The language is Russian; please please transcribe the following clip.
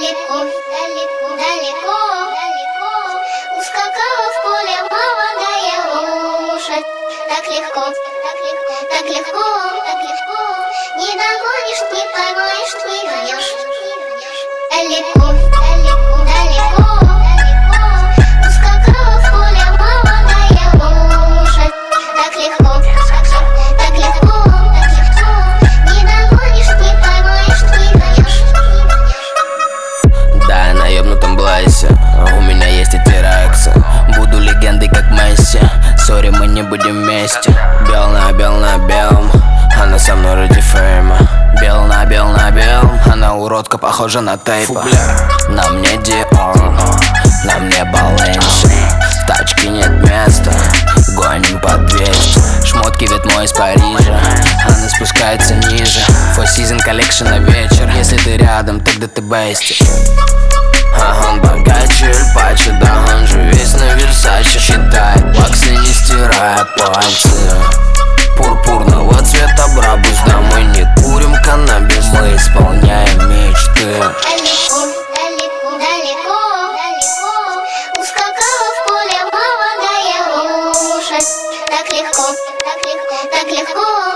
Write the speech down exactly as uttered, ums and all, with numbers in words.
далеко, далеко, далеко, далеко ускакала в поле молодая лошадь. Так легко, так легко, так легко, так легко не догонишь, не поймаешь, не вернешь. Далеко, далеко, далеко, далеко ускакала в поле молодая лошадь. Так легко, так легко, так легко не догонишь, не поймаешь, не вернешь. Да, я на ёбнутом блайсе, у меня есть эти реакции. Буду легендой, как Месси. Сори, мы не будем вместе. Бел на бел на белом, она со мной ради фейма. Бел на бел на белом, она уродка, похожа на тейпа. На мне Диор, на мне Баленси. В тачке нет места, гоним по двести. Шмотки ветмо из Парижа, она спускается ниже. Four Season Collection на вечер. Если ты рядом, тогда ты бести. А он богаче Эль Пачо, да он же весь на Версаче. Считает баксы, не стирая пальцы. Пурпурного цвета брабус, да мы не курим каннабис, мы исполняем мечты. Далеко, далеко, далеко, далеко ускакала в поле молодая лошадь. Так легко, так легко, так легко